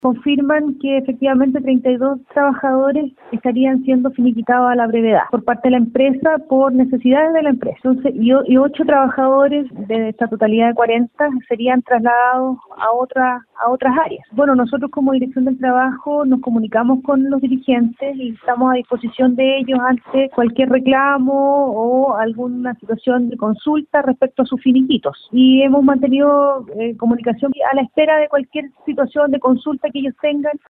confirman que efectivamente 32 trabajadores estarían siendo finiquitados a la brevedad por parte de la empresa por necesidades de la empresa. Entonces, y 8 trabajadores de esta totalidad de 40 serían trasladados a otras áreas. Bueno, nosotros como Dirección del Trabajo nos comunicamos con los dirigentes y estamos a disposición de ellos ante cualquier reclamo o alguna situación de consulta respecto a sus finiquitos. Y hemos mantenido comunicación a la espera de cualquier situación de consulta que ellos tengan